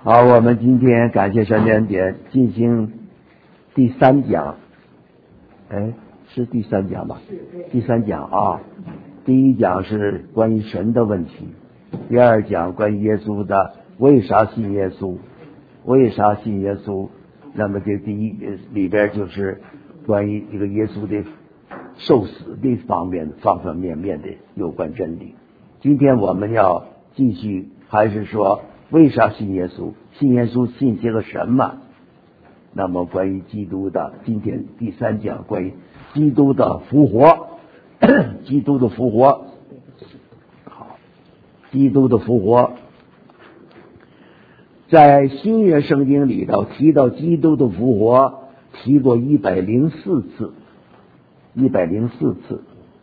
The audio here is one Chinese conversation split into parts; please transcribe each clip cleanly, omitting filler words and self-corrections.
好，我们今天感谢神的恩典进行第三讲。是第三讲吧？第三讲啊。第一讲是关于神的问题，第二讲关于耶稣的为啥信耶稣，为啥信耶稣。那么这第一里边就是关于这个耶稣的受死的方面方方面面的有关真理。今天我们要继续，还是说为啥信耶稣？信耶稣信些个什么？那么关于基督的，今天第三讲关于基督的复活，基督的复活。好，基督的复活，在新约圣经里头提到基督的复活，提过104次，104次。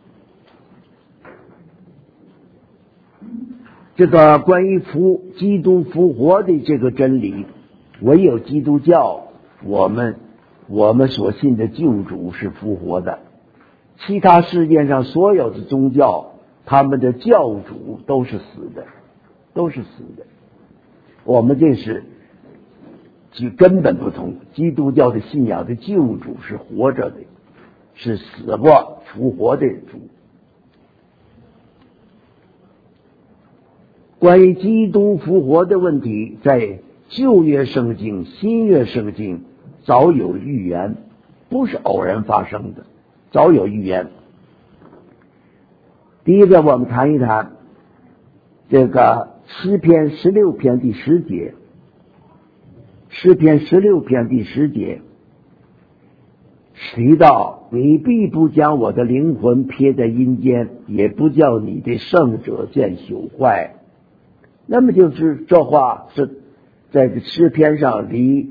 这个关于基督复活的这个真理，唯有基督教我们所信的救主是复活的，其他世界上所有的宗教，他们的教主都是死的，都是死的。我们这是根本不同，基督教的信仰的救主是活着的，是死过复活的主。关于基督复活的问题，在旧约圣经、新约圣经早有预言，不是偶然发生的，早有预言。第一个，我们谈一谈这个诗篇16篇第10节。诗篇16篇第10节提到，你必不将我的灵魂撇在阴间，也不叫你的圣者见朽坏。那么就是这话是在诗篇上离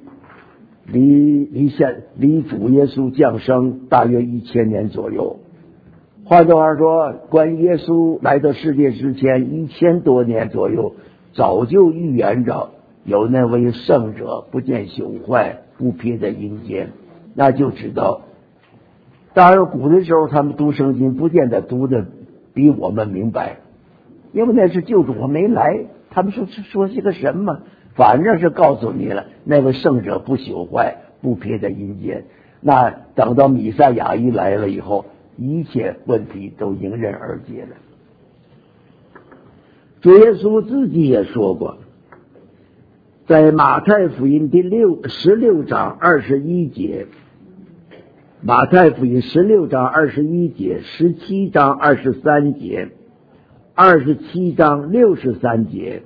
主耶稣降生大约1000年左右。换句话说，关于耶稣来到世界之前1000多年左右，早就预言着有那位圣者不见朽坏，不撇在阴间。那就知道，当然古的时候他们读圣经不见得读的比我们明白，因为那是救主还没来，他们说是个什么，反正是告诉你了，那位圣者不朽坏，不撇在阴间。那等到弥赛亚一来了以后，一切问题都迎刃而解了。主耶稣自己也说过，在马太福音16章21节，马太福音16章21节、17章23节、27章63节，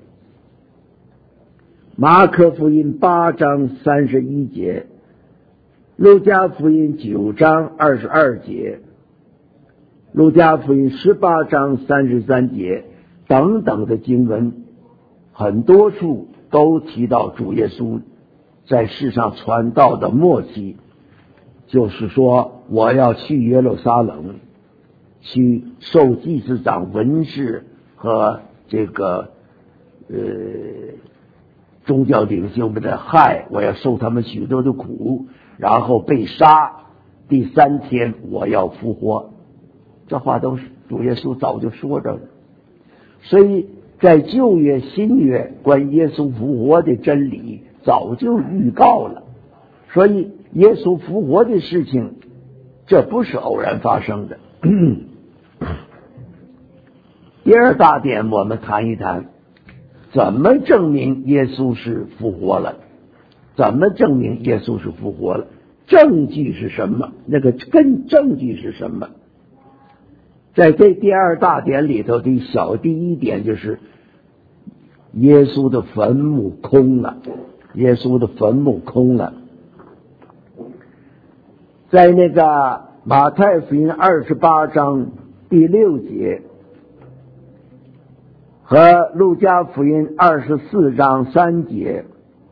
马可福音8章31节，路加福音9章22节，路加福音18章33节等等的经文，很多处都提到主耶稣在世上传道的末期，就是说我要去耶路撒冷，去受祭司长、文士和这个宗教领袖们的害，我要受他们许多的苦，然后被杀，第3天我要复活。这话都是主耶稣早就说着了。所以在旧约新约关于耶稣复活的真理早就预告了，所以耶稣复活的事情这不是偶然发生的。第二大点，我们谈一谈怎么证明耶稣是复活了，怎么证明耶稣是复活了，证据是什么，那个证据是什么。在这第二大点里头的第一点就是耶稣的坟墓空了，耶稣的坟墓空了。在那个马太福音28章第6节和路加福音24章3节，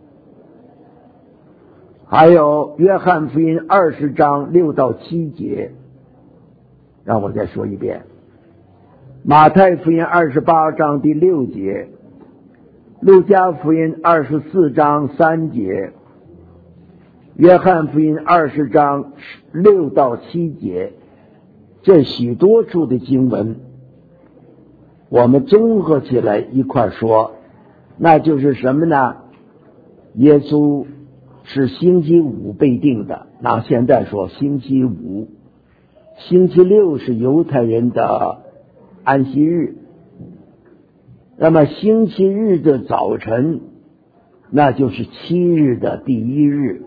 还有约翰福音20章6到7节，让我再说一遍，马太福音28章第6节，路加福音24章3节，约翰福音20章6到7节，这许多处的经文我们综合起来一块说，那就是什么呢？ 耶稣是星期五被定的，那现在说星期五，星期六是犹太人的安息日，那么星期日的早晨，那就是7日的第1日。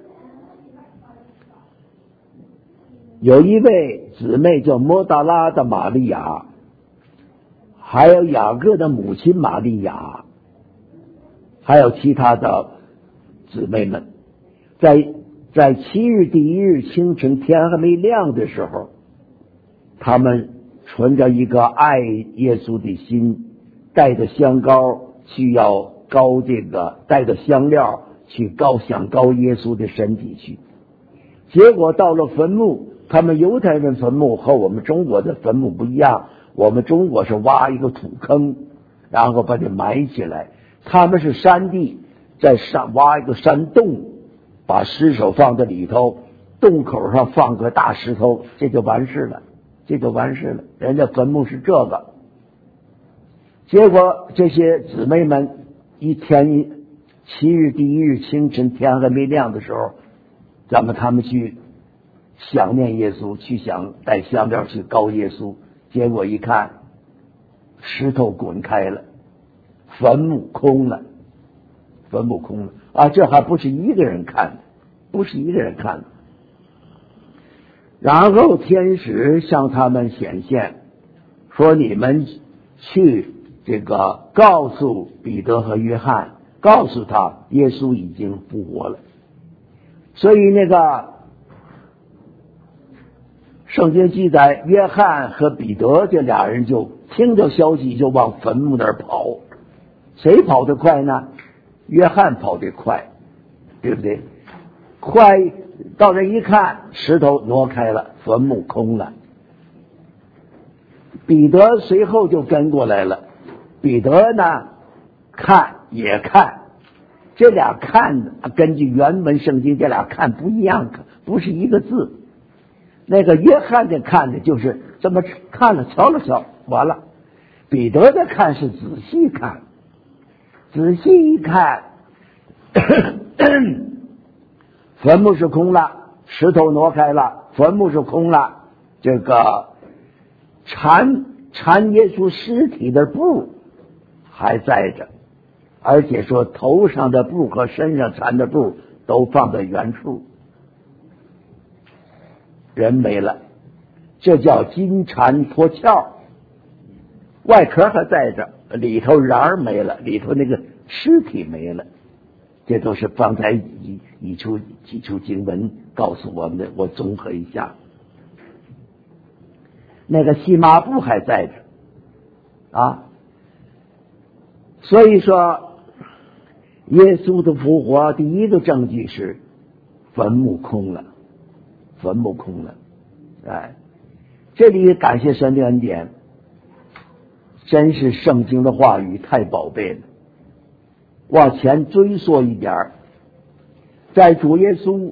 有一位姊妹叫摩达拉的玛利亚，还有雅各的母亲玛利亚，还有其他的姊妹们，在7日第1日清晨天还没亮的时候，他们存着一个爱耶稣的心，带着香膏去要膏带着香料去想膏耶稣的身体去。结果到了坟墓，他们犹太人坟墓和我们中国的坟墓不一样，我们中国是挖一个土坑，然后把它埋起来，他们是山地，在挖一个山洞，把尸首放在里头，洞口上放个大石头，这就完事了。人家坟墓是这个。结果这些姊妹们7日第1日清晨天还没亮的时候，他们去想念耶稣，去想带香料去膏耶稣，结果一看石头滚开了，坟墓空了啊！这还不是一个人看的，然后天使向他们显现，说你们去告诉彼得和约翰，告诉他耶稣已经复活了。所以圣经记载，约翰和彼得这俩人就听到消息就往坟墓那儿跑。谁跑得快呢？约翰跑得快，对不对？快到这一看，石头挪开了，坟墓空了。彼得随后就跟过来了。彼得呢，也看，这俩看根据原文圣经，这俩看不一样，不是一个字。那个约翰的看的就是这么看了，瞧了瞧，完了。彼得的看是仔细看，仔细一看，坟墓是空了，石头挪开了，坟墓是空了，这个缠耶稣尸体的布还在着，而且说头上的布和身上缠的布都放在原处，人没了，这叫金蝉脱壳，外壳还在着，里头瓤儿没了，里头那个尸体没了。这都是方才几处经文告诉我们的，我综合一下。那个细麻布还在着啊，所以说耶稣的复活第一个证据是坟墓空了。哎，这里感谢神的恩典，真是圣经的话语太宝贝了。往前追溯一点，在主耶稣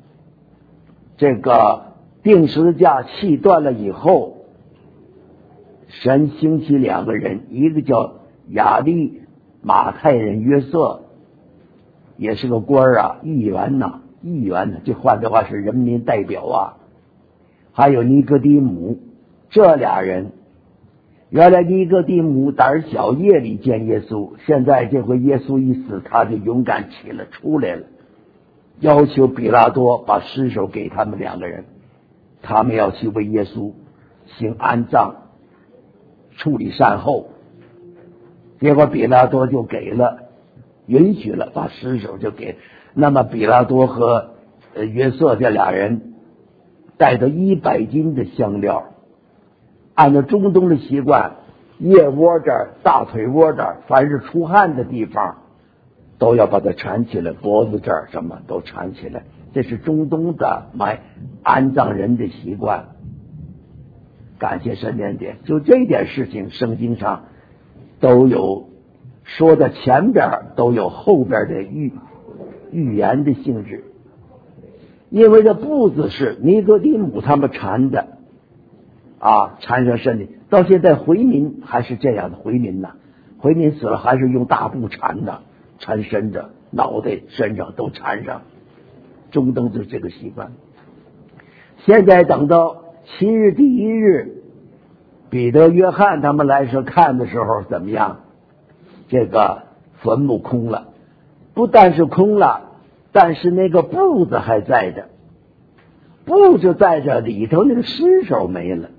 钉十字架气断了以后，神兴起2个人，一个叫亚利马太人约瑟，也是个官啊，议员呢，这换句话是人民代表啊。还有尼哥底母，这俩人，原来尼哥底母胆小，夜里见耶稣，现在这回耶稣一死，他就勇敢起来出来了，要求比拉多把尸首给他们2个人，他们要去为耶稣行安葬，处理善后。结果比拉多就给了，允许了，把尸首就给。那么比拉多和约瑟这俩人带着100斤的香料，按照中东的习惯，腋窝这儿、大腿窝这儿，凡是出汗的地方都要把它缠起来，脖子这儿什么都缠起来，这是中东的安葬人的习惯。感谢神恩典，就这点事情圣经上都有说的，前边都有后边的预言的性质。因为这布子是尼哥底母他们缠的啊，缠上身体，到现在回民还是这样的，回民死了还是用大布缠的，缠身着脑袋身上都缠上，中东就这个习惯。现在等到7日第1日，彼得、约翰他们来说看的时候怎么样？这个坟墓空了，不但是空了，但是那个布子还在着，布就在这里头，那个尸首没了。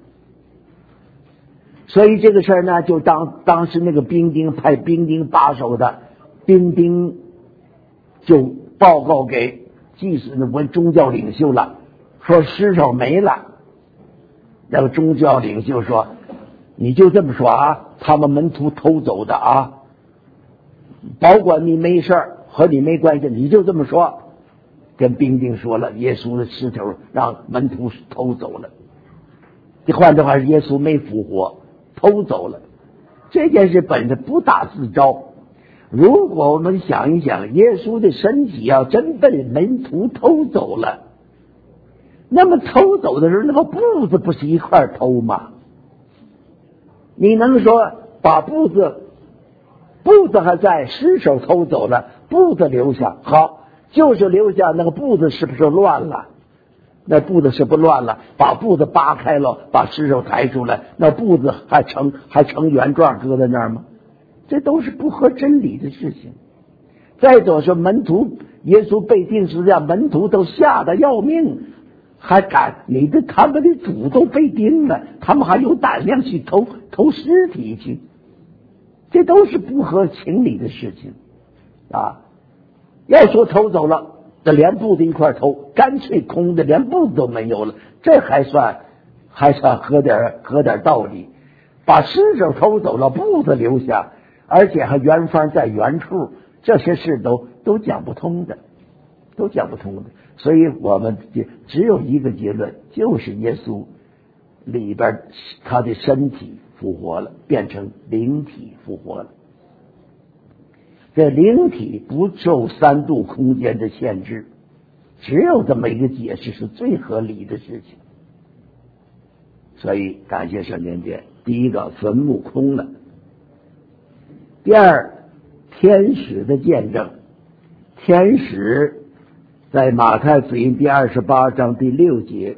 所以这个事儿呢，就当时那个兵丁派兵丁把守的兵丁就报告给祭司的宗教领袖了，说尸首没了。那个宗教领袖说：“你就这么说啊，他们门徒偷走的啊，保管你没事儿，和你没关系，你就这么说。”跟兵丁说了，耶稣的尸头让门徒偷走了。这换句话是耶稣没复活，偷走了。这件事本身不打自招。如果我们想一想，耶稣的身体要真被门徒偷走了，那么偷走的时候，那个布子不是一块偷吗？你能说把布子还在，尸首偷走了，布子留下，好，就是留下那个布子是不是乱了？那布子是不乱了，把布子扒开了，把尸首抬出来，那布子还成原状搁在那儿吗？这都是不合真理的事情。再者说，门徒耶稣被钉十字架，门徒都吓得要命，还敢他们的主都被钉了，他们还有胆量去偷尸体去，这都是不合情理的事情啊！要说偷走了，这连布子一块偷，干脆空的，连布子都没有了，这还算合点道理。把尸首偷走了，布子留下，而且还原方在原处，这些事都讲不通的，都讲不通的。所以我们只有一个结论，就是耶稣里边他的身体复活了，变成灵体复活了。这灵体不受3度空间的限制，只有这么一个解释是最合理的事情。所以感谢圣灵殿，第一个坟墓空了，第二天使的见证。天使在马太福音第28章第6节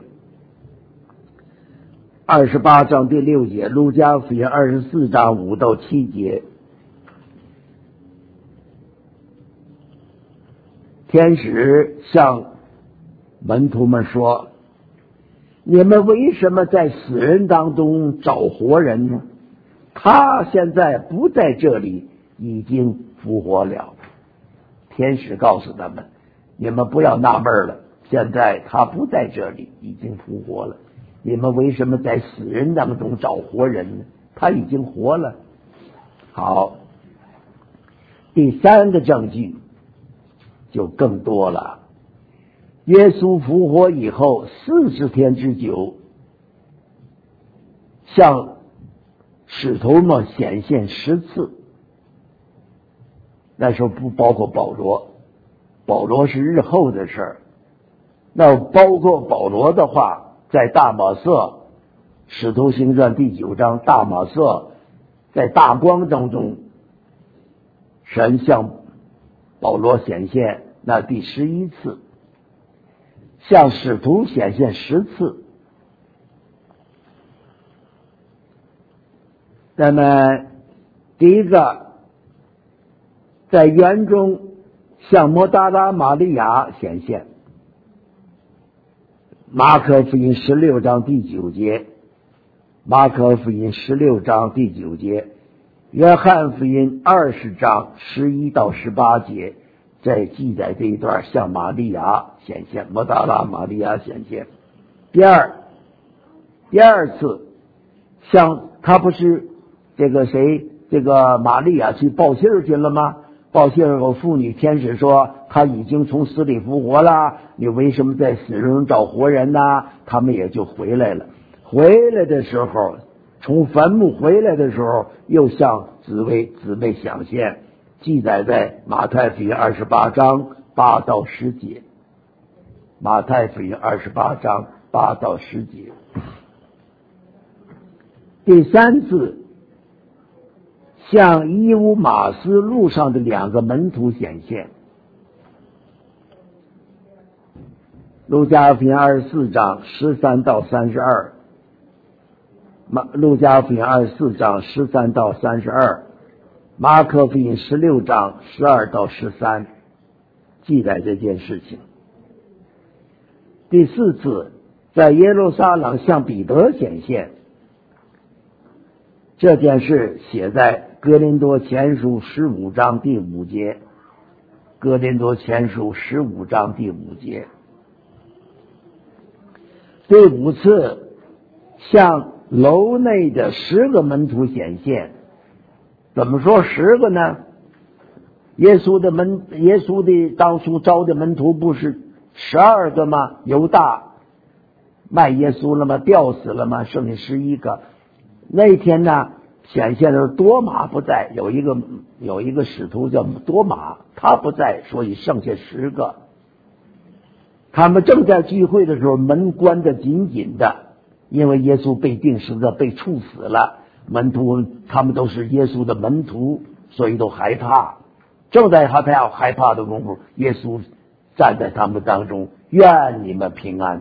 ，28章第6节，路加福音24章5到7节，天使向门徒们说：“你们为什么在死人当中找活人呢？他现在不在这里，已经复活了。”天使告诉他们：“你们不要纳闷了，现在他不在这里，已经复活了。你们为什么在死人当中找活人呢？他已经活了。”好，第3个证据就更多了。耶稣复活以后40天之久，向使徒们显现10次。那时候不包括保罗，保罗是日后的事儿。那包括保罗的话，在大马色，使徒行传第9章，大马色在大光当中，神向保罗显现，那第11次，向使徒显现10次。那么第一个，在园中向抹大拉玛利亚显现，马可福音16章第9节，马可福音16章第9节，约翰福音20章11到18节，在记载这一段向玛利亚显现，抹大拉玛利亚显现。第二次，像他不是这个玛利亚去报信去了吗？报信后，妇女天使说他已经从死里复活了，你为什么在死人中找活人呢？他们也就回来了。回来的时候，从坟墓回来的时候，又向姊妹显现，记载在马太福音28章8到10节。马太福音28章8到10节。第3次，向伊乌马斯路上的2个门徒显现， 路加福音24章13到32，路加福音24章13到32，马可福音16章12到13，记载这件事情。第4次在耶路撒冷向彼得显现，这件事写在哥林多前书15章第5节，哥林多前书15章第5节。第5次向楼内的10个门徒显现，怎么说10个呢？耶稣的当初招的门徒不是12个吗？犹大卖耶稣了吗？吊死了吗？剩下11个。那天呢，显现的是多马不在，有一个使徒叫多马，他不在，所以剩下10个。他们正在聚会的时候，门关得紧紧的，因为耶稣被钉十字架被处死了，门徒他们都是耶稣的门徒，所以都害怕。正在他要害怕的功夫，耶稣站在他们当中，愿你们平安。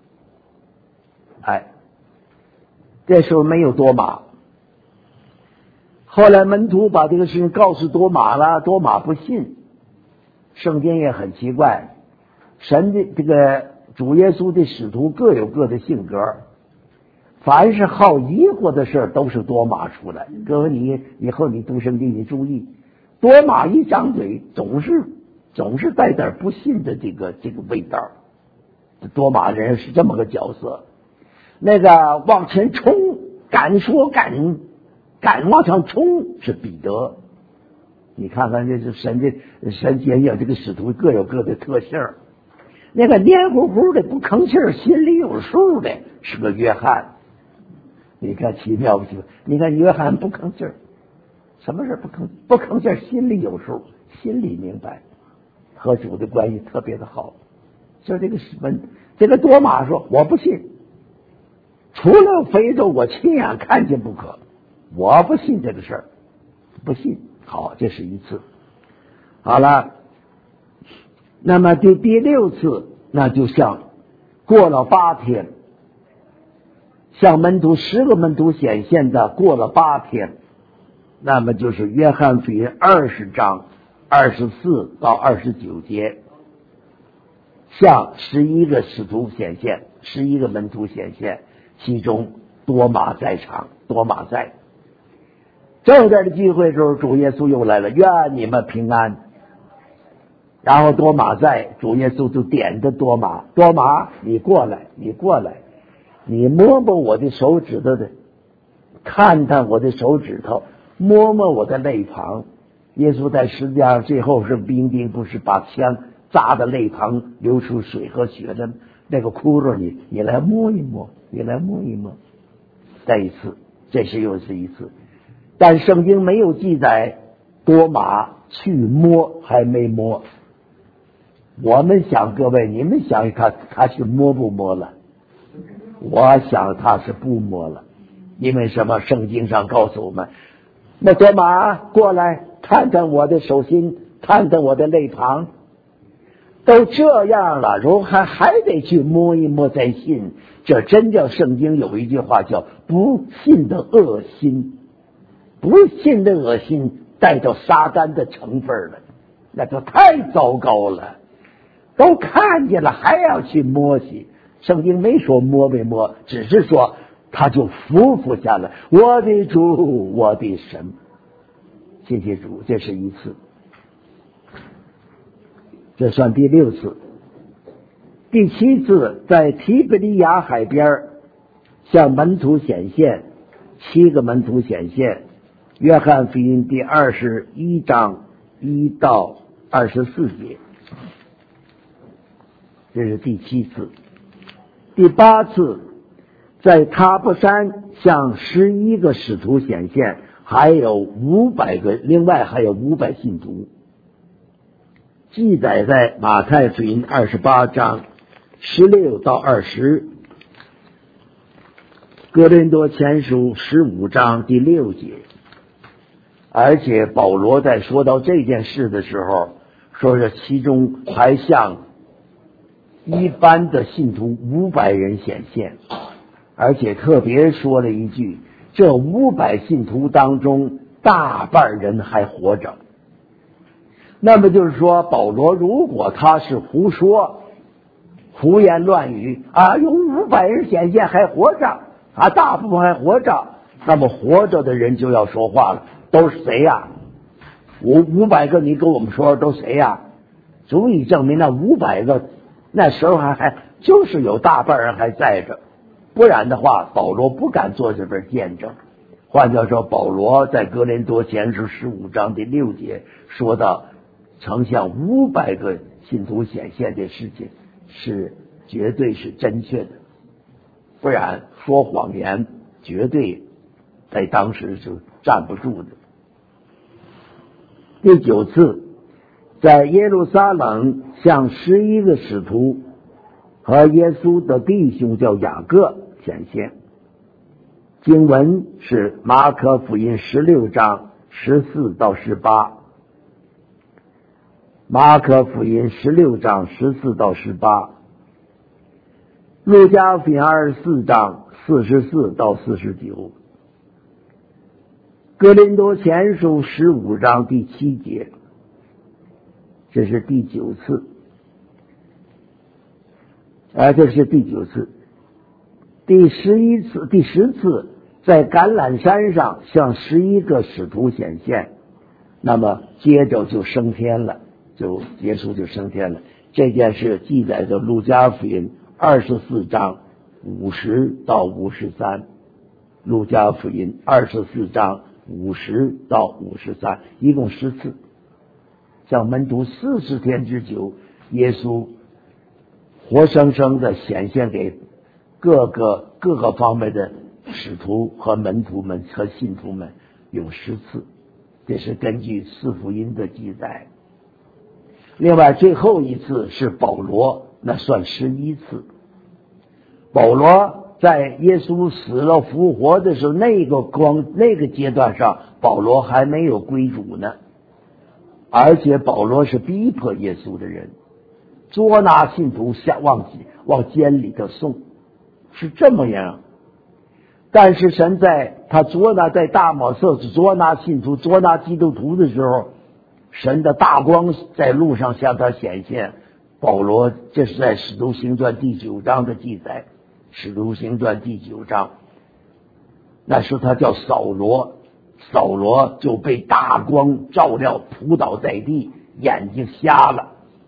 这时候没有多马。后来门徒把这个事情告诉多马了，多马不信。圣经也很奇怪，神的这个主耶稣的使徒各有各的性格，凡是好疑惑的事都是多马出来。各位，你以后你读圣经你注意，多马一张嘴总是带点不信的这个味道。多马人是这么个角色。那个往前冲，敢说敢往上冲是彼得。你看看这是神也有这个使徒各有各的特性。那个黏糊糊的不吭气儿，心里有数的是个约翰。你看奇妙不奇妙？你看约翰不吭气儿，什么事不吭气儿，心里有数，心里明白，和主的关系特别的好。就这个多马说我不信，除了非洲我亲眼看见不可，我不信这个事儿，不信。好，这是一次。好了，那么第6次，那就像过了8天，向10个门徒显现的过了8天，那么就是约翰福音20章24到29节，向11个使徒显现，11个门徒显现，其中多马在场，多马在。正在这聚会的时候，主耶稣又来了，愿你们平安。然后多马在，主耶稣就点着多马，多马你过来，你摸摸我的手指头的，看看我的手指头，摸摸我的肋旁。耶稣在十字架上最后是兵丁不是把枪扎的肋旁流出水和血的那个窟窿，你来摸一摸，再一次，这是又是一次。但圣经没有记载多马去摸还没摸。我们想，各位你们想他是摸不摸了？我想他是不摸了。因为什么？圣经上告诉我们，那多马过来看看我的手心，看看我的肋旁，都这样了，如果还得去摸一摸再信，这真叫圣经有一句话叫不信的恶心，不信的恶心带着撒旦的成分了，那就太糟糕了。都看见了还要去摸去，圣经没说摸没摸，只是说他就服下来，我的主，我的神。谢谢主，这是一次，这算第6次。第7次在提比利亚海边向门徒显现，7个门徒显现，约翰福音第21章1到24节，这是第7次。第8次在塔布山向11个使徒显现，还有500个，另外还有500信徒，记载在马太福音28章16到20，哥林多前书15章第6节。而且保罗在说到这件事的时候，说是其中还向一般的信徒500人显现，而且特别说了一句，这500信徒当中大半人还活着。那么就是说，保罗如果他是胡说、胡言乱语啊，有500人显现还活着啊，大部分还活着，那么活着的人就要说话了，都是谁呀？500个，你跟我们说都谁呀？足以证明那500个那时候还就是有大半人还在着，不然的话，保罗不敢做这份见证。换句话说，保罗在哥林多前书15章第6节说到，曾向500个信徒显现的事情是绝对是正确的，不然说谎言绝对在当时就站不住的。第9次，在耶路撒冷向11个使徒和耶稣的弟兄叫雅各显现。经文是马可福音16章14到18，马可福音16章14到18，路加福音24章44到49，哥林多前书15章第7节，这是第9次。这是第9次。第10次，在橄榄山上向11个使徒显现，那么接着就升天了，就耶稣就升天了。这件事记载在路加福音24章50到53，路加福音24章50到53，一共10次，向门徒40天之久，耶稣活生生的显现给各个方面的使徒和门徒们和信徒们，有10次，这是根据4福音的记载。另外最后一次是保罗，那算11次。保罗在耶稣死了复活的时候，那个阶段上，保罗还没有归主呢，而且保罗是逼迫耶稣的人，捉拿信徒往监里头送，是这么样。但是神在他在大马色捉拿信徒、捉拿基督徒的时候，神的大光在路上向他显现。保罗这是在使徒行传第9章的记载，使徒行传第9章，那时候他叫扫罗，扫罗就被大光照亮，扑倒在地，眼睛瞎了。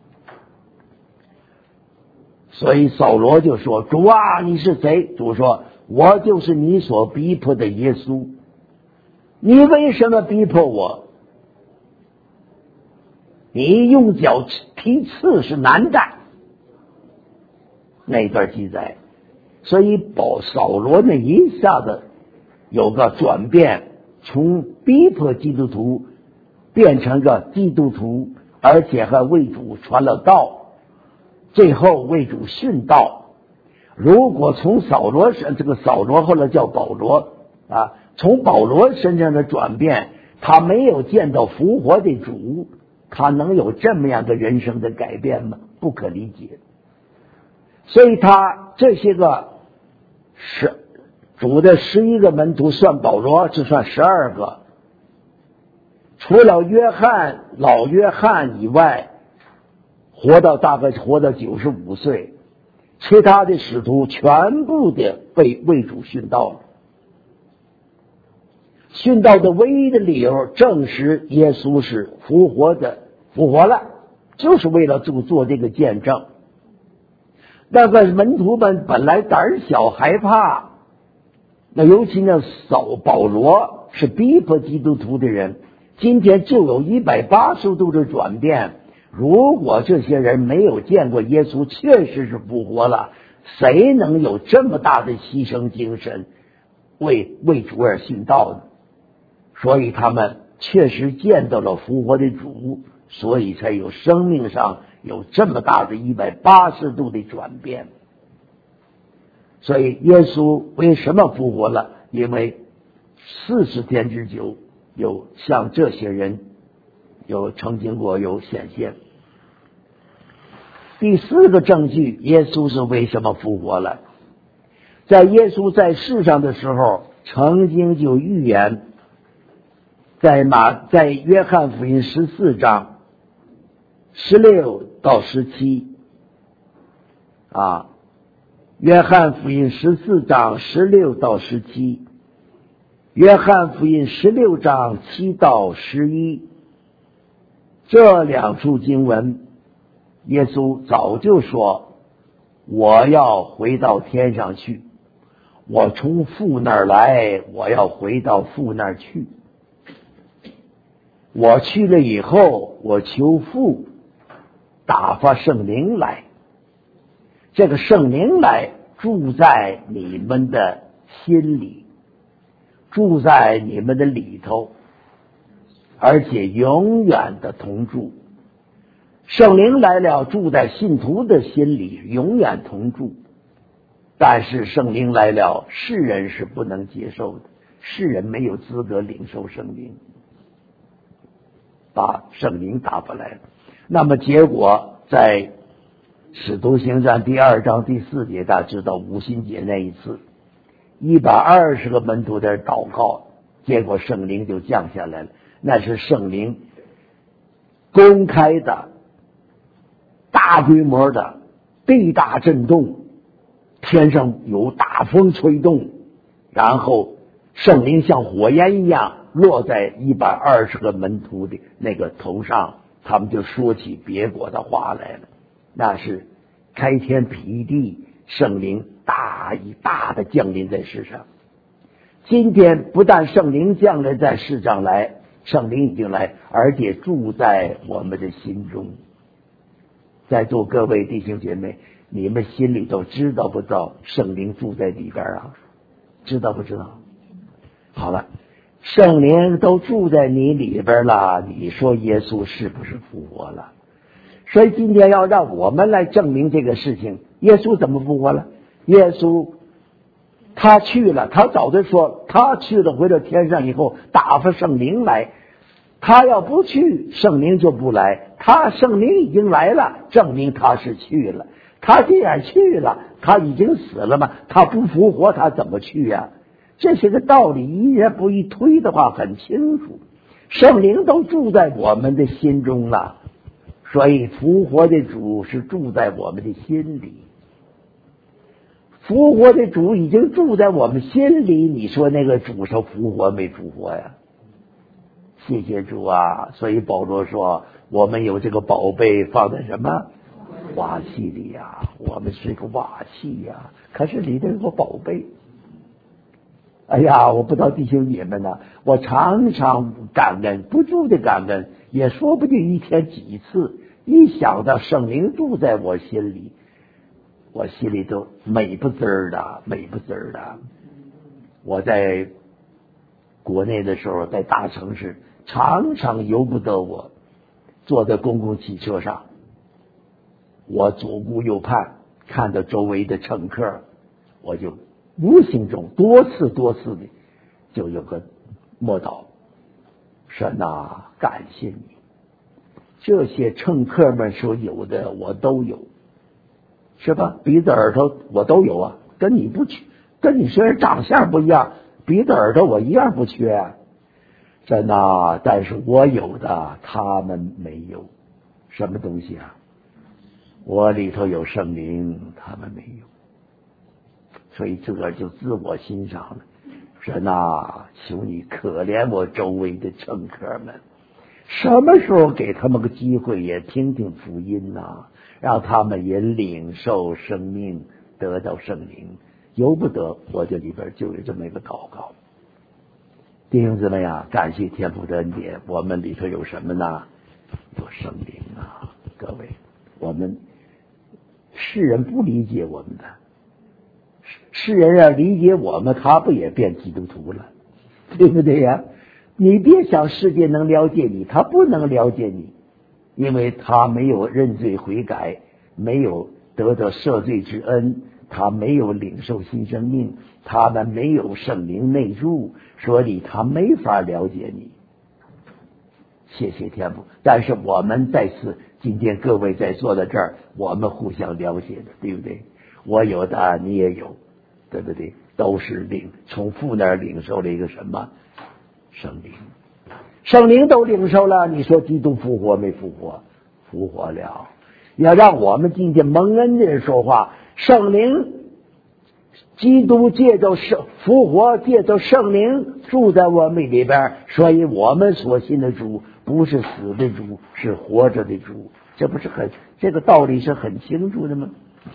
所以扫罗就说：主啊，你是谁？主说：我就是你所逼迫的耶稣。你为什么逼迫我？你用脚踢刺是难的。那段记载，所以扫罗那一下子有个转变，从逼迫基督徒变成个基督徒，而且还为主传了道，最后为主殉道。如果从扫罗这个扫罗后来叫保罗从保罗身上的转变，他没有见到复活的主，他能有这么样的人生的改变吗？不可理解。所以他这些个主的11个门徒算保罗就算12个，除了老约翰以外，大概活到95岁，其他的使徒全部的被为主殉道了。殉道的唯一的理由证实耶稣是复活了，就是为了做这个见证。那个门徒们本来胆小害怕，那尤其那保罗是逼迫基督徒的人，今天就有180度的转变。如果这些人没有见过耶稣确实是复活了，谁能有这么大的牺牲精神为主而殉道呢？所以他们确实见到了复活的主，所以才有生命上有这么大的180度的转变。所以耶稣为什么复活了？因为40天之久有像这些人有曾经过有显现。 第四个证据，耶稣是为什么复活了？在耶稣在世上的时候，曾经就预言，在约翰福音14章16到17约翰福音14章16到17，约翰福音16章7到11，这两处经文，耶稣早就说，我要回到天上去，我从父那儿来，我要回到父那儿去。我去了以后，我求父打发圣灵来，这个圣灵来住在你们的心里，住在你们的里头，而且永远的同住。圣灵来了，住在信徒的心里，永远同住。但是圣灵来了，世人是不能接受的，世人没有资格领受圣灵，把圣灵打发来了。那么结果在使徒行传第2章第4节，大家知道五旬节那一次，120个门徒在祷告，结果圣灵就降下来了。那是圣灵公开的大规模的地大震动，天上有大风吹动，然后圣灵像火焰一样落在120个门徒的那个头上，他们就说起别国的话来了。那是开天辟地，圣灵大的降临在世上。今天不但圣灵降临在世上来，圣灵已经来，而且住在我们的心中。在座各位弟兄姐妹，你们心里头知道不知道圣灵住在里边啊？知道不知道？好了，圣灵都住在你里边了，你说耶稣是不是复活了？所以今天要让我们来证明这个事情。耶稣怎么复活了？耶稣他去了，他早就说他去了，回到天上以后打发圣灵来，他要不去，圣灵就不来。圣灵已经来了，证明他是去了。他既然去了，他已经死了嘛，他不复活他怎么去呀？这些个道理一言不一推的话很清楚，圣灵都住在我们的心中了，所以复活的主是住在我们的心里。复活的主已经住在我们心里，你说那个主是复活没复活呀？谢谢主啊！所以保罗说，我们有这个宝贝放在什么瓦器里呀？我们是个瓦器呀，可是里头有个宝贝。哎呀，我不知道弟兄姐妹呢，我常常感恩，不住的感恩，也说不定一天几次。一想到圣灵住在我心里，我心里都美不滋儿的，美不滋儿的。我在国内的时候，在大城市常常由不得我坐在公共汽车上，我左顾右盼，看到周围的乘客，我就无形中多次的就有个默祷，神啊，感谢你，这些乘客们所有的我都有，是吧？鼻子耳朵我都有啊，跟你不缺，跟你虽然长相不一样，鼻子耳朵我一样不缺啊，真的。但是我有的他们没有。什么东西啊？我里头有圣灵，他们没有，所以这个就自我欣赏了。神啊，求你可怜我周围的乘客们，什么时候给他们个机会也听听福音啊，让他们也领受生命，得到圣灵。由不得，我这里边就有这么一个祷告。弟兄姊妹啊，感谢天父的恩典，我们里头有什么呢？有圣灵啊！各位，我们世人不理解我们的，世人要理解我们，他不也变基督徒了，对不对呀？你别想世界能了解你，他不能了解你，因为他没有认罪悔改，没有得到赦罪之恩，他没有领受新生命，他们没有圣灵内住，所以他没法了解你。 谢谢天父。但是我们在此今天各位在坐在这儿，我们互相了解的，对不对？我有的你也有，对不对？都是从父那儿领受了一个什么圣灵，圣灵都领受了。你说基督复活没复活？复活了。要让我们今天蒙恩的人说话，圣灵基督借着复活，借着圣灵住在我们里边，所以我们所信的主不是死的主，是活着的主。这不是这个道理是很清楚的吗？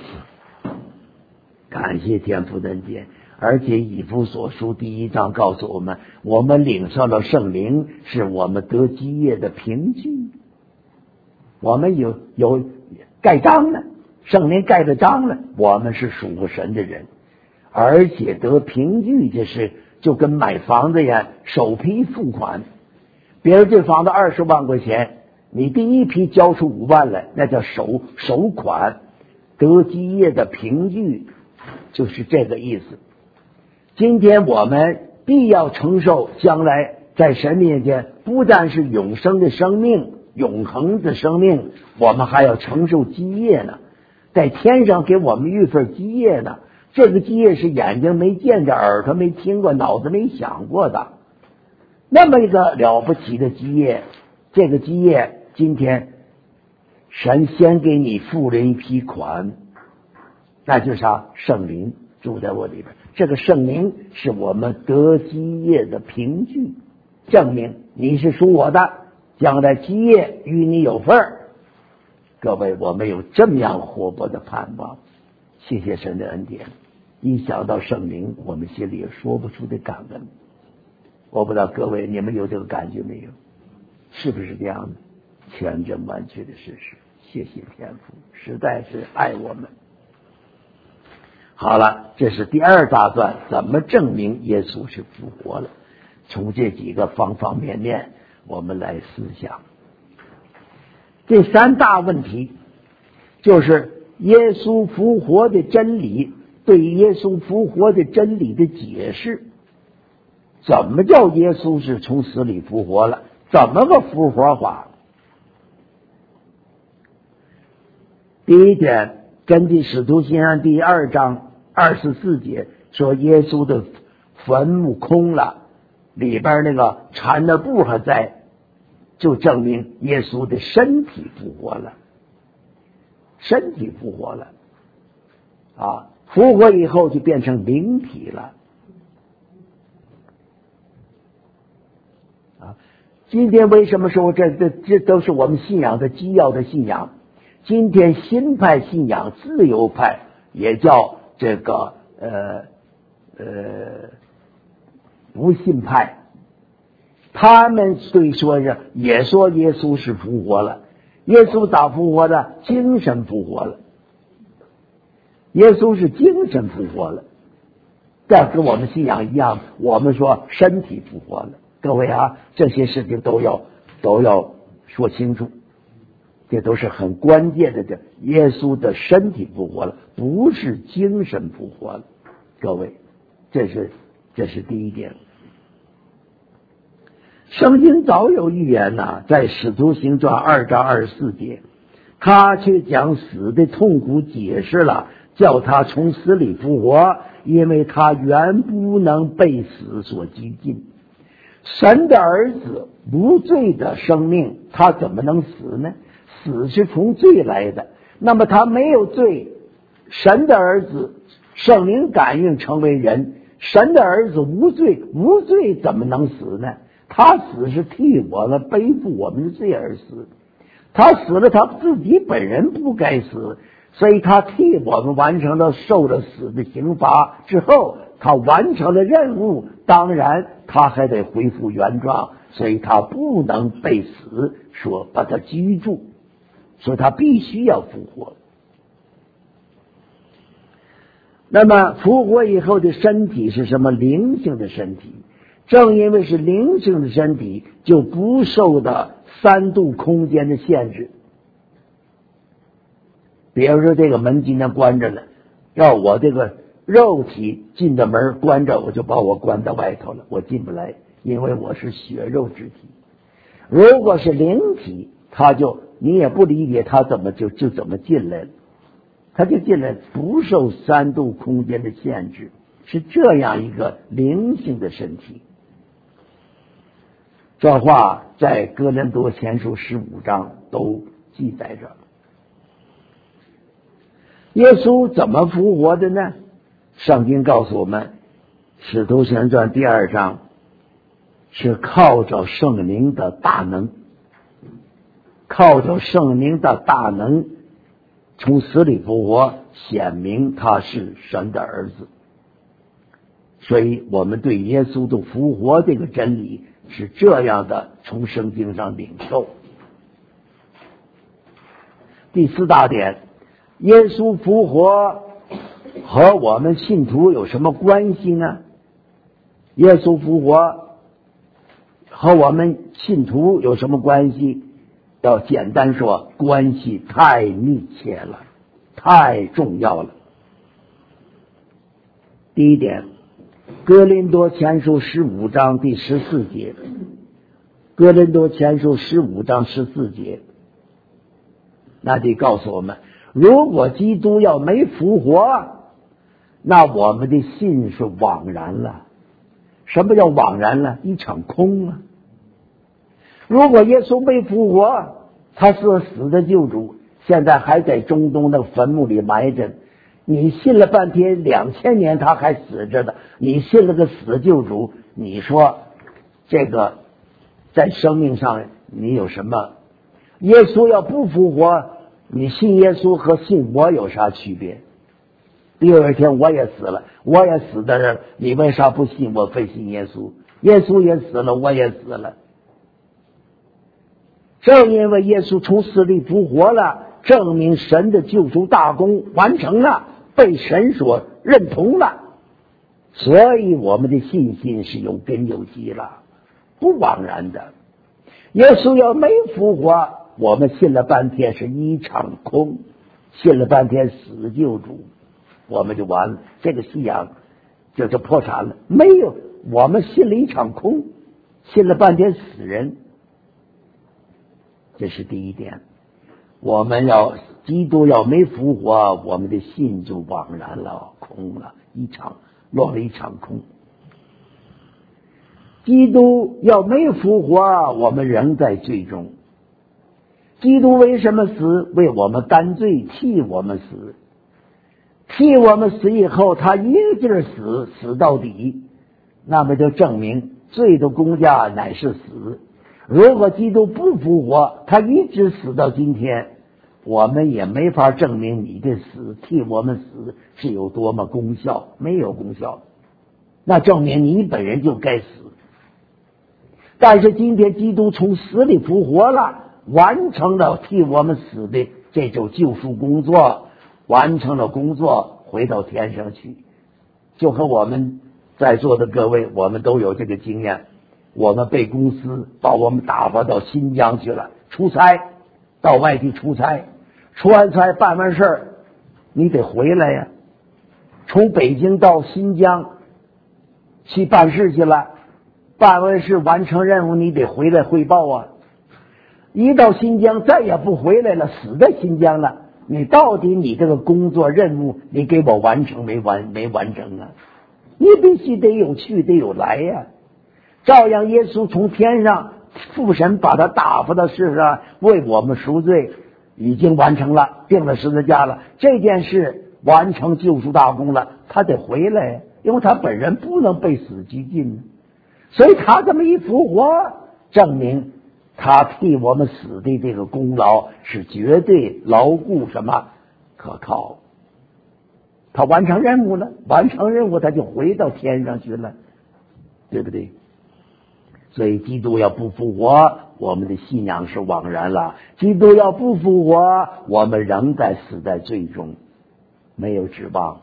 感谢天父的恩典。而且以弗所书第1章告诉我们，我们领受了圣灵，是我们得基业的凭据。我们有盖章了，圣灵盖了章了，我们是属神的人。而且得凭据，就跟买房子一样，首批付款。别人这房子20万块钱，你第一批交出5万来，那叫首款。得基业的凭据就是这个意思。今天我们必要承受将来在神面前不但是永生的生命，永恒的生命，我们还要承受基业呢。在天上给我们预份基业呢，这个基业是眼睛没见着，耳朵没听过，脑子没想过的，那么一个了不起的基业。这个基业今天神先给你付了一批款，那就是圣灵住在我里边。这个圣灵是我们得基业的凭据，证明你是属我的，将来基业与你有份儿。各位，我们有这么样活泼的盼望，谢谢神的恩典。一想到圣灵，我们心里有说不出的感恩。我不知道各位你们有这个感觉没有？是不是这样的？全真完全的事实。谢谢天父，实在是爱我们。好了，这是第2大段，怎么证明耶稣是复活了？从这几个方方面面我们来思想。这3大问题就是耶稣复活的真理，对耶稣复活的真理的解释。怎么叫耶稣是从死里复活了？怎么个复活法？第一点，根据使徒行传第2章24节说，耶稣的坟墓空了，里边那个缠的布还在，就证明耶稣的身体复活了。身体复活了复活以后就变成灵体了今天为什么说这都是我们信仰的基要的信仰？今天新派信仰、自由派也叫这个不信派，他们虽说是也说耶稣是复活了。耶稣咋复活的？精神复活了。耶稣是精神复活了，这跟我们信仰一样，我们说身体复活了。各位这些事情都要说清楚，这都是很关键的。耶稣的身体复活了，不是精神复活了。各位，这是第一点。圣经早有预言在使徒行传2章24节，他却将死的痛苦解释了，叫他从死里复活，因为他原不能被死所拘禁。神的儿子无罪的生命，他怎么能死呢？死是从罪来的，那么他没有罪，神的儿子圣灵感应成为人，神的儿子无罪，无罪怎么能死呢？他死是替我们背负我们的罪而死，他死了，他自己本人不该死，所以他替我们完成了受了死的刑罚之后，他完成了任务，当然他还得恢复原状，所以他不能被死说把他拘住，所以他必须要复活。那么复活以后的身体是什么？灵性的身体。正因为是灵性的身体，就不受到3度空间的限制。比如说这个门今天关着了，要我这个肉体进的门关着，我就把我关到外头了，我进不来，因为我是血肉之体。 如果是灵体，你也不理解他怎么就怎么进来了，他就进来，不受3度空间的限制，是这样一个灵性的身体。这话在哥林多前书15章都记载着。耶稣怎么复活的呢？圣经告诉我们，使徒行传第2章是靠着圣灵的大能，靠着圣灵的大能从死里复活，显明他是神的儿子。所以我们对耶稣的复活这个真理是这样的，从圣经上领受。第4大点，耶稣复活和我们信徒有什么关系呢？耶稣复活和我们信徒有什么关系？要简单说，关系太密切了，太重要了。第一点，哥林多前书15章第14节，哥林多前书15章14节，那得告诉我们，如果基督要没复活，那我们的信是枉然了。什么叫枉然了？一场空啊！如果耶稣没复活，他是死的救主，现在还在中东的坟墓里埋着，你信了半天，2000年他还死着的，你信了个死救主，你说这个在生命上你有什么？耶稣要不复活，你信耶稣和信我有啥区别？第二天我也死了，我也死在这儿，你为啥不信我，非信耶稣？耶稣也死了，我也死了。正因为耶稣从死里复活了，证明神的救赎大功完成了，被神所认同了，所以我们的信心是有根有基了，不枉然的。耶稣要没复活，我们信了半天是一场空，信了半天死救主，我们就完了，这个信仰就破产了。没有，我们信了一场空，信了半天死人。这是第一点，我们基督要没复活，我们的信就枉然了，空了，落了一场空。基督要没复活，我们仍在罪中。基督为什么死？为我们担罪，替我们死。替我们死以后，他一劲死到底，那么就证明罪的工价乃是死。如果基督不复活，他一直死到今天，我们也没法证明你的死替我们死是有多么功效，没有功效，那证明你本人就该死。但是今天基督从死里复活了，完成了替我们死的这种救赎工作，完成了工作，回到天上去。就和我们在座的各位，我们都有这个经验。我们被公司把我们打发到新疆去了，出差，到外地出差，出完差办完事儿，你得回来呀。从北京到新疆去办事去了，办完事完成任务，你得回来汇报啊。一到新疆再也不回来了，死在新疆了，你到底你这个工作任务你给我完成没完成啊？你必须得有去得有来呀。照样耶稣从天上，父神把他打发到世上为我们赎罪，已经完成了，钉了十字架了，这件事完成救赎大功了，他得回来，因为他本人不能被死拘禁，所以他这么一复活，证明他替我们死的这个功劳是绝对牢固可靠。他完成任务了，他就回到天上去了，对不对？所以基督要不复活，我们的信仰是枉然了。基督要不复活，我们仍在死在罪中，没有指望。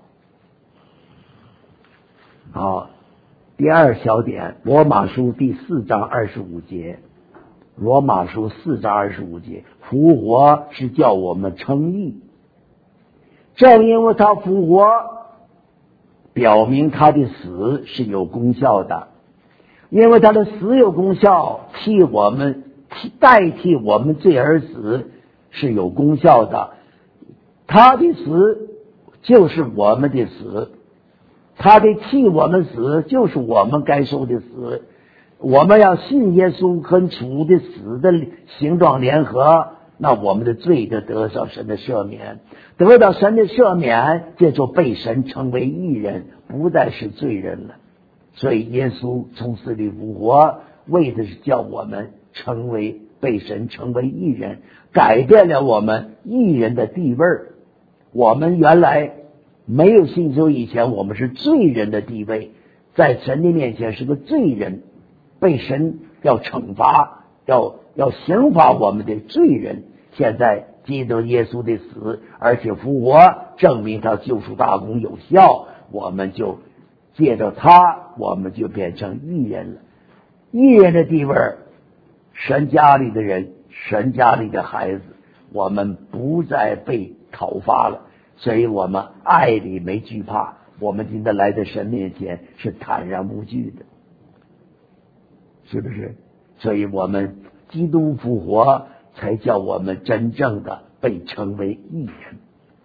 好，第二小点，罗马书第4章25节，罗马书4章25节，复活是叫我们称义。正因为他复活，表明他的死是有功效的。因为他的死有功效，替代替我们罪而死是有功效的，他的死就是我们的死，他的替我们死就是我们该受的死。我们要信耶稣跟主的死的形状联合，那我们的罪就得到神的赦免，得到神的赦免，这就被神称为义人，不再是罪人了。所以耶稣从死里复活，为的是叫我们被神称为义人，改变了我们义人的地位。我们原来没有信主以前，我们是罪人的地位，在神的面前是个罪人，被神要惩罚，要刑罚我们的罪人。现在基督耶稣的死而且复活，证明他救赎大功有效，我们就借着他，我们就变成义人了。义人的地位，神家里的人，神家里的孩子，我们不再被讨伐了，所以我们爱里没惧怕，我们今天来到神面前是坦然无惧的，是不是？所以我们基督复活才叫我们真正的被称为义人。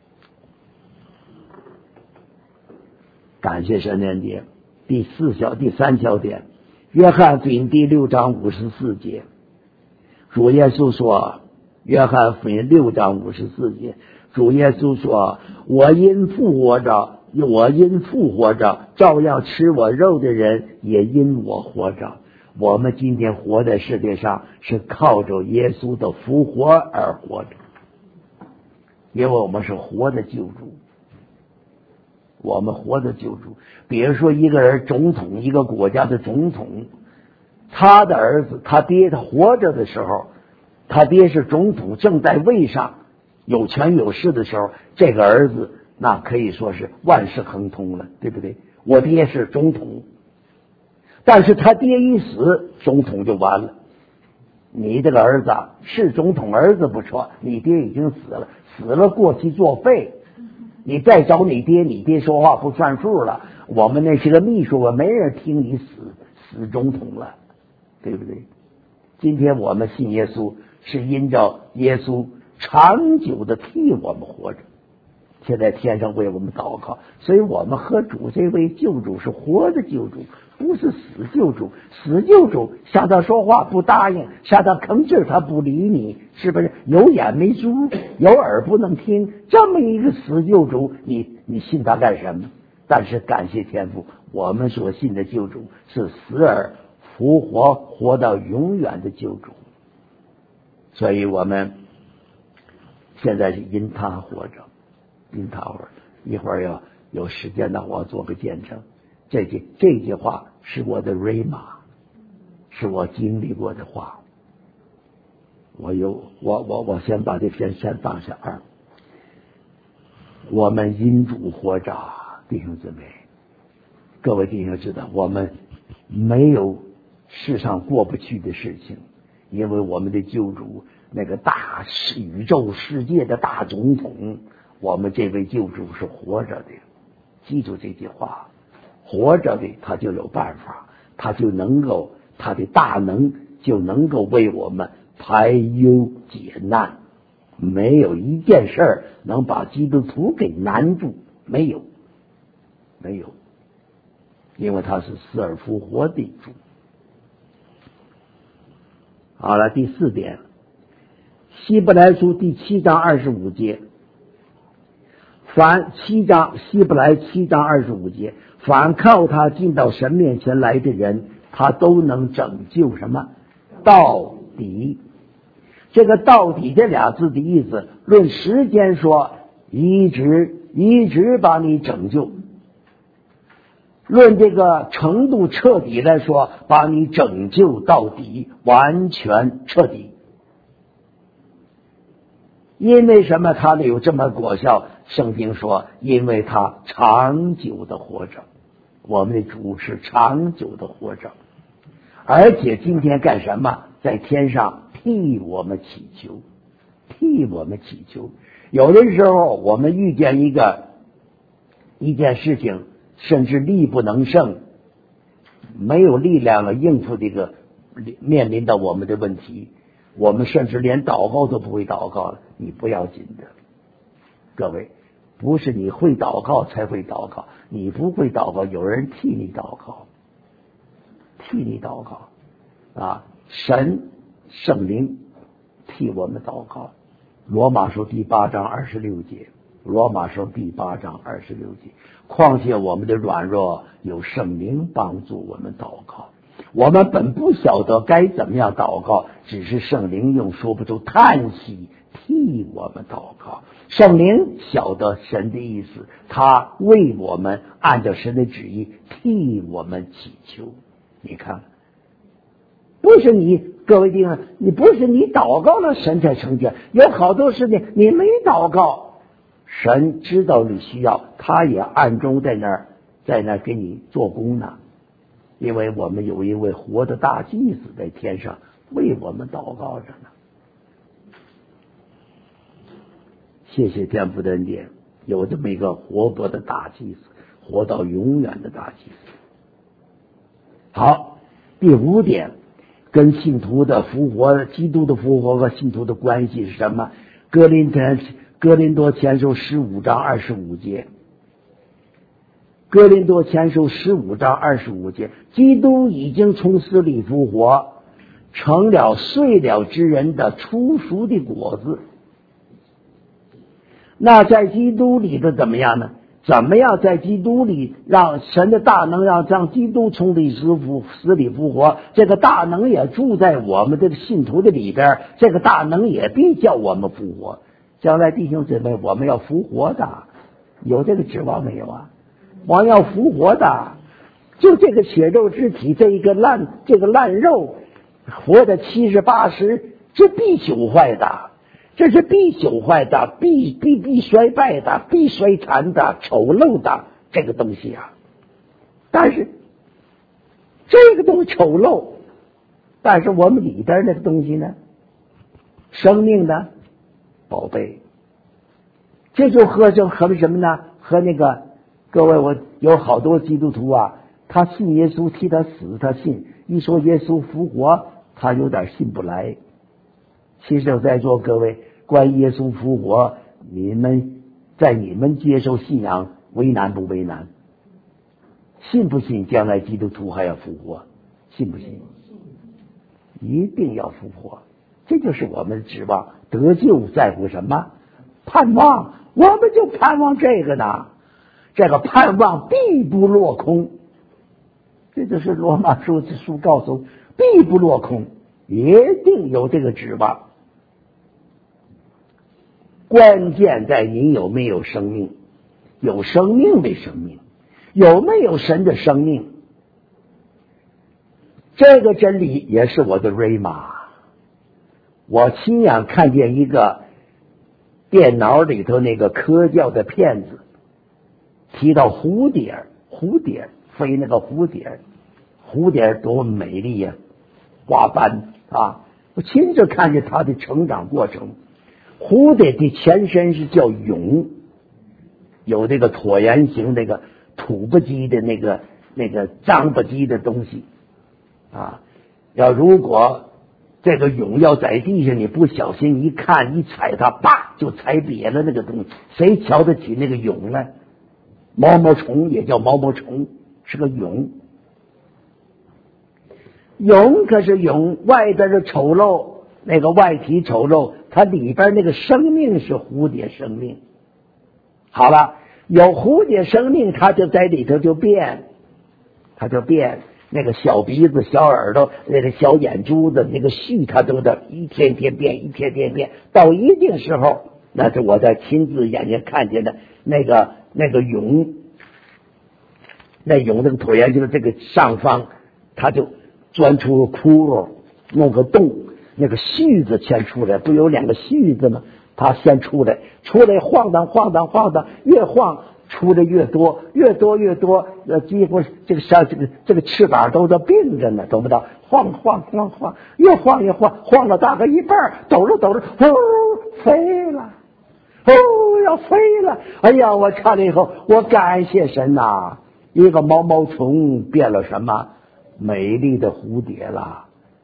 感谢神恩典。第三小点，约翰福音第6章54节，主耶稣说，约翰福音6章54节，主耶稣说，我因复活着，照样吃我肉的人也因我活着。我们今天活在世界上是靠着耶稣的复活而活着，因为我们是活的救主，我们活的救主。比如说一个人总统，一个国家的总统，他的儿子，他爹他活着的时候，他爹是总统，正在位上有权有势的时候，这个儿子那可以说是万事亨通了，对不对？我爹是总统，但是他爹一死，总统就完了。你这个儿子是总统儿子不错，你爹已经死了过期作废，你再找你爹说话不算数了。我们那些个秘书没人听你死总统了，对不对？今天我们信耶稣是因着耶稣长久的替我们活着，现在天上为我们祷告，所以我们和主这位救主是活的救主，不是死救主。死救主向他说话不答应，向他吭气他不理你，是不是？有眼没珠，有耳不能听，这么一个死救主，你信他干什么？但是感谢天父，我们所信的救主是死而复活，活到永远的救主。所以我们现在是因他活着，因他活着。一会儿要有时间呢，我要做个见证。这句话是我的瑞玛，是我经历过的话。我先把这篇先放下啊。我们因主活着，弟兄姊妹，各位弟兄知道，我们没有世上过不去的事情，因为我们的救主那个大宇宙世界的大总统，我们这位救主是活着的。记住这句话，活着的他就有办法，他就能够，他的大能就能够为我们排忧解难。没有一件事儿能把基督徒给难住，没有，因为他是死而复活的主。好了，第4点，希伯来书第7章25节，希伯来7章25节，凡靠他进到神面前来的人，他都能拯救什么？到底。这个到底这俩字的意思，论时间说，一直把你拯救；论这个程度彻底来说，把你拯救到底，完全彻底。因为什么他有这么果效？圣经说，因为他长久的活着，我们的主是长久的活着，而且今天干什么？在天上替我们祈求。有的时候我们遇见一件事情，甚至力不能胜，没有力量了应付这个面临到我们的问题， 我们甚至连祷告都不会祷告了，你不要紧的。各位，不是你会祷告才会祷告，你不会祷告，有人替你祷告，替你祷告啊！神圣灵替我们祷告。罗马书第8章26节，罗马书第8章26节。况且我们的软弱有圣灵帮助我们祷告，我们本不晓得该怎么样祷告，只是圣灵用说不出叹息替我们祷告。圣灵晓得神的意思，他为我们按照神的旨意替我们祈求。你看，不是你，各位弟兄，你不是你祷告了神才成全，有好多事情你没祷告，神知道你需要，他也暗中在那儿给你做工呢。因为我们有一位活的大祭司在天上为我们祷告着呢。谢谢天父的恩典，有这么一个活泼的大祭司，活到永远的大祭司。好，第5点，跟信徒的复活，基督的复活和信徒的关系是什么？哥林多前书15章25节，哥林多前书15章25节，基督已经从死里复活，成了睡了之人的初熟的果子。那在基督里的怎么样呢？怎么样在基督里让神的大能让基督从死里复活？这个大能也住在我们的信徒的里边，这个大能也必叫我们复活。将来弟兄姊妹，我们要复活的，有这个指望没有啊？我们要复活的，就这个血肉之体，这个烂肉，活的70、80，这必朽坏的。这是必朽坏的，必衰败的，必衰残的，丑陋的这个东西啊。但是这个东西丑陋，但是我们里边那个东西呢，生命呢，宝贝。这就和什么呢？和那个各位，我有好多基督徒啊，他信耶稣替他死，他信；一说耶稣复活，他有点信不来。其实在座各位，关于耶稣复活，你们接受信仰为难不为难？信不信将来基督徒还要复活？信不信？一定要复活，这就是我们的指望。得救在乎什么？盼望，我们就盼望这个呢。这个盼望必不落空，这就是罗马书告诉必不落空，一定有这个指望。关键在你有没有生命，有生命没生命，有没有神的生命。这个真理也是我的瑞玛。我亲眼看见一个电脑里头那个科教的片子，提到蝴蝶飞那个蝴蝶多美丽呀，花斑啊！我亲自看见它的成长过程。蝴蝶的前身是叫蛹，有这个椭圆形那个土不叽的那个脏不叽的东西啊。如果这个蛹要在地上，你不小心一看一踩它，啪就踩瘪了那个东西，谁瞧得起那个蛹呢？毛毛虫也叫毛毛虫，是个蛹。蛹可是蛹，外边的丑陋，那个外体丑陋，它里边那个生命是蝴蝶生命。好了，有蝴蝶生命，它就在里头就变，那个小鼻子、小耳朵、那个小眼珠子、那个须，它都在一天天变，到一定时候，那是我在亲自眼睛看见的那个蛹，那蛹那个椭圆形的这个上方，它就钻出个窟窿，弄个洞，那个须子先出来，不有2个须子吗？它先出来晃荡，越晃出的越多，几乎这个翅膀都并着呢，懂不懂？晃，越晃了大概一半，抖着，飞了，要飞了！哎呀，我看了以后，我感谢神呐！一个毛毛虫变了什么美丽的蝴蝶了。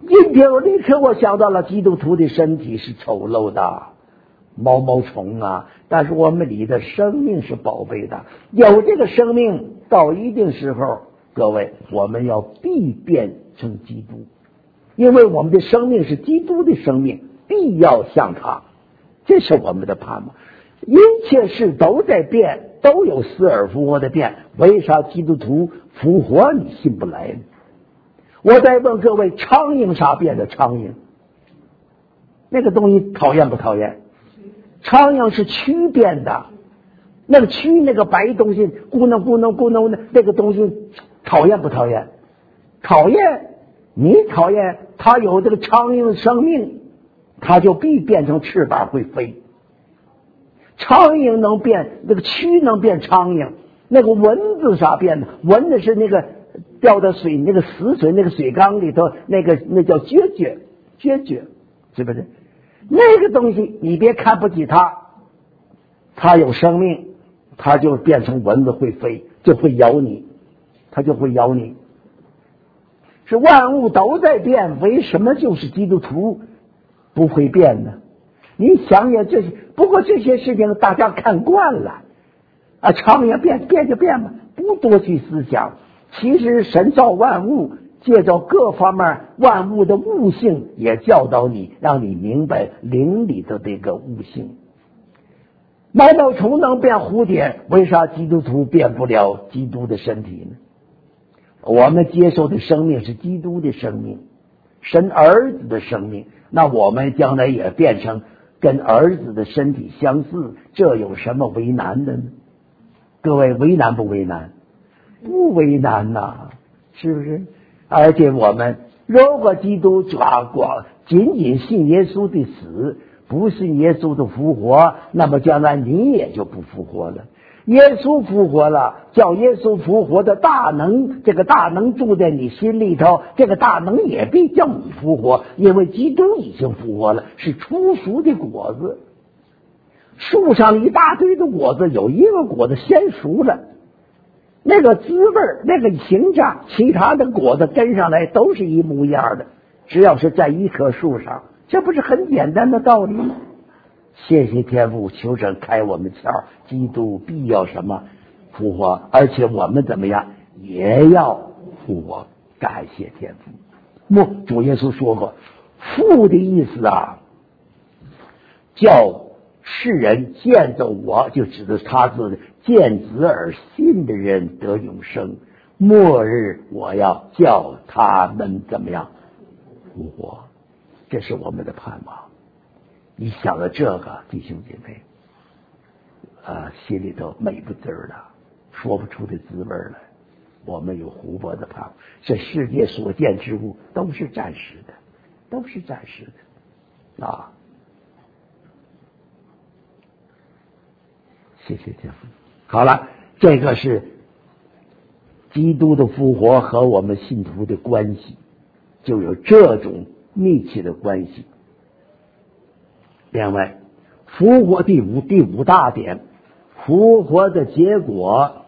今天我立刻我想到了基督徒的身体是丑陋的毛毛虫啊，但是我们里的生命是宝贝的，有这个生命到一定时候，各位我们要必变成基督，因为我们的生命是基督的生命，必要像他，这是我们的盼望。一切事都在变，都有死而复活的变，为啥基督徒复活你信不来呢？我再问各位，苍蝇啥变的？苍蝇那个东西讨厌不讨厌？苍蝇是蛆变的，那个蛆那个白东西咕哝咕哝咕哝的那个东西讨厌不讨厌？讨厌。你讨厌它有这个苍蝇的生命，它就必变成翅膀会飞。苍蝇能变，那个蛆能变苍蝇，那个蚊子啥变的？蚊子是那个掉到水那个死水那个水缸里头，那叫决绝，是不是？那个东西你别看不起它，它有生命，它就变成蚊子会飞，就会咬你，它就会咬你。是万物都在变，为什么就是基督徒不会变呢？你想想这些，不过这些事情大家看惯了啊，苍蝇变就变吧，不多去思想。其实神造万物，借着各方面万物的悟性，也教导你，让你明白灵里的这个悟性。毛毛虫能变蝴蝶，为啥基督徒变不了基督的身体呢？我们接受的生命是基督的生命，神儿子的生命，那我们将来也变成跟儿子的身体相似，这有什么为难的呢？各位为难不为难？不为难呐，是不是？而且我们如果基督仅仅信耶稣的死，不信耶稣的复活，那么将来你也就不复活了。耶稣复活了，叫耶稣复活的大能，这个大能住在你心里头，这个大能也必叫你复活，因为基督已经复活了，是初熟的果子。树上一大堆的果子，有一个果子先熟了，那个滋味那个形状，其他的果子跟上来都是一模一样的，只要是在一棵树上，这不是很简单的道理吗？谢谢天父，求神开我们窍，基督必要什么复活，而且我们怎么样也要复活，感谢天父。主耶稣说过，父的意思啊，叫世人见着我，就指的他自己，见子而信的人得永生，末日我要叫他们怎么样复活，这是我们的盼望。你想了这个，弟兄姐妹心里头美不滋儿的，说不出的滋味来。我们有湖泊的盼望，这世界所见之物都是暂时的，都是暂时的啊！谢谢天父。好了，这个是基督的复活和我们信徒的关系，就有这种密切的关系。另外，复活第五大点，复活的结果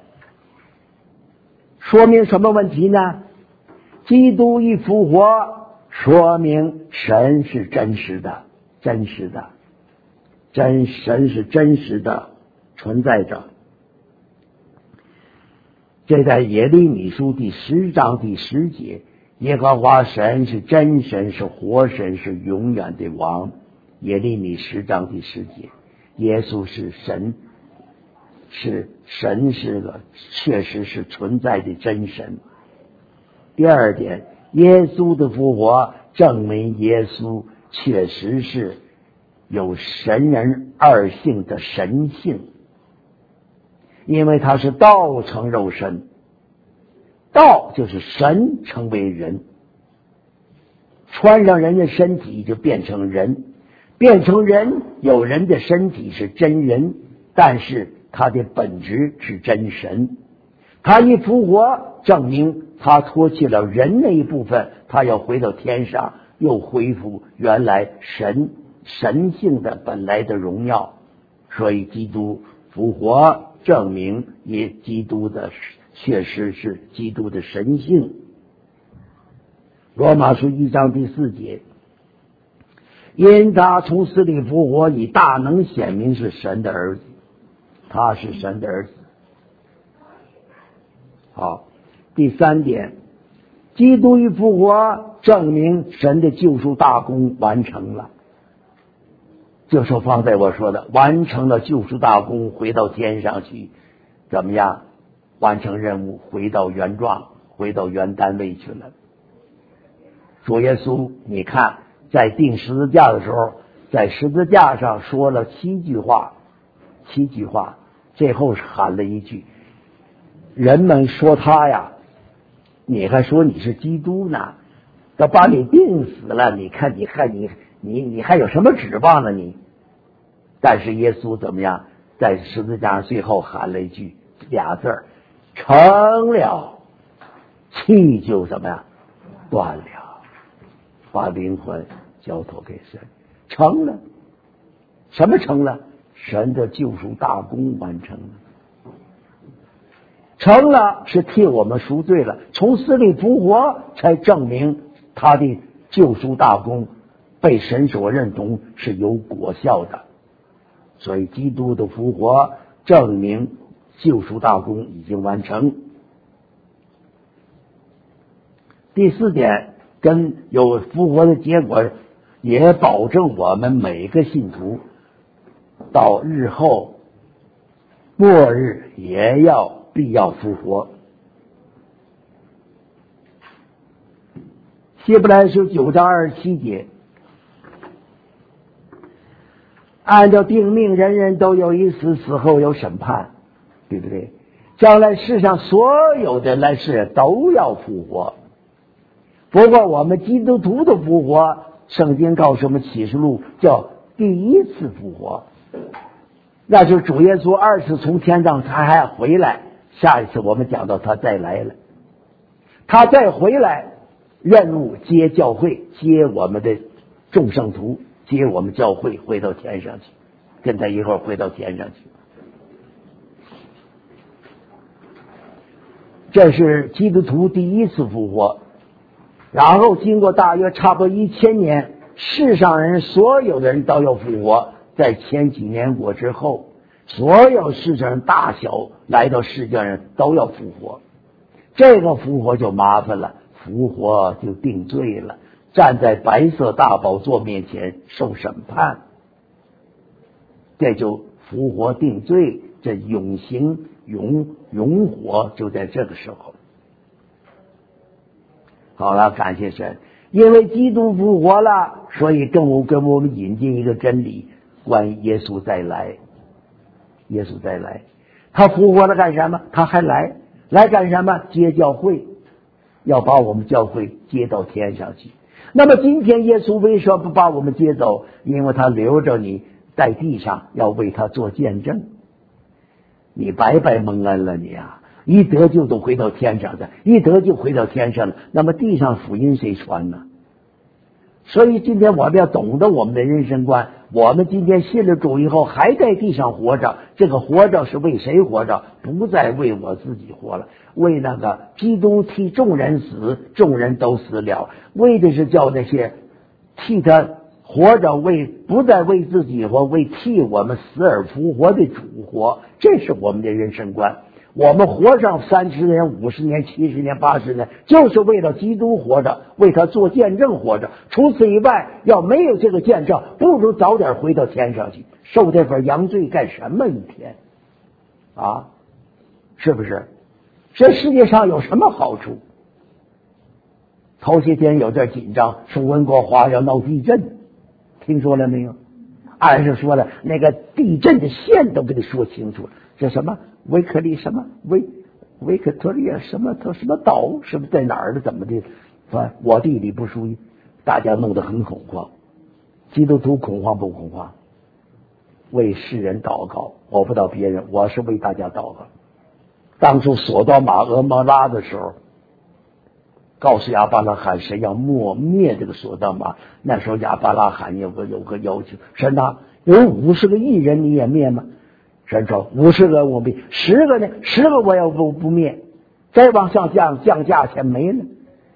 说明什么问题呢？基督一复活，说明神是真实的，神是真实的存在着。这在耶利米书第10章第10节，耶和华神是真神，是活神，是永远的王。耶利米10章第10节，耶稣是神，是个确实是存在的真神。第二点，耶稣的复活证明耶稣确实是有神人二性的神性，因为他是道成肉身，道就是神成为人，穿上人的身体就变成人，变成人，有人的身体是真人，但是他的本质是真神。他一复活，证明他脱去了人那一部分，他要回到天上，又恢复原来神性的本来的荣耀。所以基督复活证明基督的确实是基督的神性。 罗马书1章第4节，因他从死里复活，以大能显明是神的儿子，他是神的儿子。好，第3点，基督一复活，证明神的救赎大功完成了。就是方才我说的，完成了救赎大功，回到天上去，怎么样？完成任务，回到原状，回到原单位去了。主耶稣，你看，在钉十字架的时候，在十字架上说了7句话，最后喊了一句：人们说他呀，你还说你是基督呢，都把你钉死了，你看你还有什么指望呢你？但是耶稣怎么样？在十字架上最后喊了一句俩字儿：成了。气就怎么样？断了，把灵魂交托给神，成了。什么成了？神的救赎大功完成了。成了是替我们赎罪了，从死里复活才证明他的救赎大功被神所认同，是有果效的。所以基督的复活证明救赎大功已经完成。第4点，跟有复活的结果，也保证我们每个信徒到日后末日也必要复活。希伯来书9章27节，按照定命，人人都有一死，死后有审判，对不对？将来世上所有的来世都要复活。不过我们基督徒的复活，圣经告诉我们启示录叫第一次复活，那就是主耶稣2次从天上他还回来，下一次我们讲到他再来了，他再回来，任务接教会，接我们的众圣徒，接我们教会回到天上去，跟他一块回到天上去。这是基督徒第一次复活。然后经过大约差不多1000年，世上人所有的人都要复活。在千禧年国之后，所有世上人大小来到世界人都要复活。这个复活就麻烦了，复活就定罪了，站在白色大宝座面前受审判，这就复活定罪，这永刑永活就在这个时候。好了，感谢神，因为基督复活了，所以跟我们引进一个真理，关于耶稣再来。耶稣再来，他复活了干什么？他还来干什么？接教会，要把我们教会接到天上去。那么今天耶稣为什么不把我们接走？因为他留着你在地上，要为他做见证。你白白蒙恩了，你啊！一得救都回到天上的，一得救回到天上了，那么地上福音谁传呢？所以今天我们要懂得我们的人生观，我们今天信了主以后还在地上活着，这个活着是为谁活着？不再为我自己活了，为那个基督替众人死，众人都死了，为的是叫那些替他活着，不再为自己活，为替我们死而复活的主活，这是我们的人生观。我们活上30年、50年、70年、80年，就是为了基督活着，为他做见证活着。除此以外，要没有这个见证，不如早点回到天上去，受这份洋罪干什么一天啊？是不是？这世界上有什么好处？头些天有点紧张，说温哥华要闹地震，听说了没有？按是说了，那个地震的线都给你说清楚了，这什么维克利什么维克托利亚什么岛，是不是在哪儿的？怎么的？我地理不属于，大家弄得很恐慌。基督徒恐慌不恐慌？为世人祷告，我不到别人，我是为大家祷告。当初索多玛俄摩拉的时候，告诉亚伯拉罕神要灭这个索多玛，那时候亚伯拉罕有个要求，神啊，有50个义人你也灭吗？神说50个我灭，10个呢？10个我要不灭，再往上降价钱没了。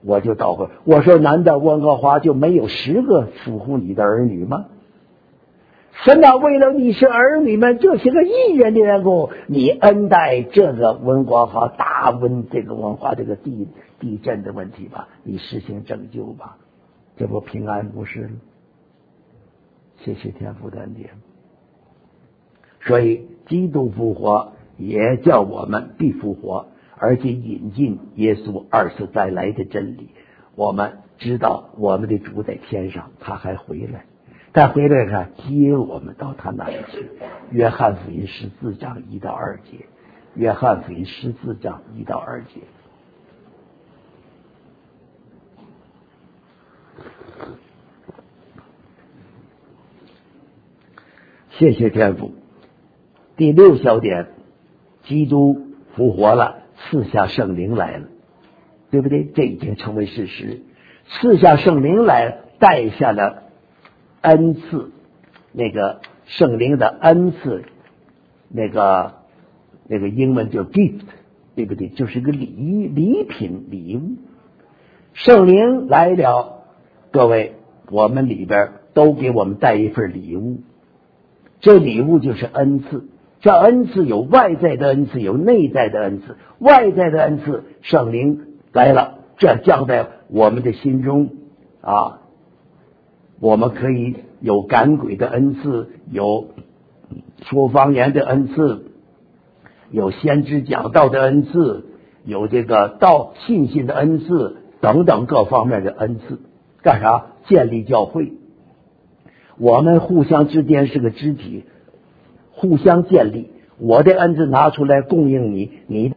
我就倒回，我说难道温哥华就没有10个属乎你的儿女吗？神啊，为了你是儿女们这些个艺人的缘故，你恩待这个温哥华大温这个文化这个地震的问题吧，你实行拯救吧，这不平安不是？谢谢天父的恩典。所以基督复活也叫我们必复活，而且引进耶稣二次再来的真理。我们知道我们的主在天上，他还回来，他回来看接我们到他那里去。约翰福音14章1到2节，约翰福音14章1到2节。谢谢天父。第6小点，基督复活了，赐下圣灵来了，对不对？这已经成为事实。赐下圣灵来，带下了恩赐，那个圣灵的恩赐，那个英文叫 gift， 对不对？就是个礼品礼物。圣灵来了，各位，我们里边都给我们带一份礼物，这礼物就是恩赐。这恩赐有外在的恩赐，有内在的恩赐。外在的恩赐，圣灵来了，这降在我们的心中啊，我们可以有赶鬼的恩赐，有说方言的恩赐，有先知讲道的恩赐，有这个信心的恩赐等等各方面的恩赐。干啥？建立教会。我们互相之间是个肢体，互相建立。我的恩赐拿出来供应你，你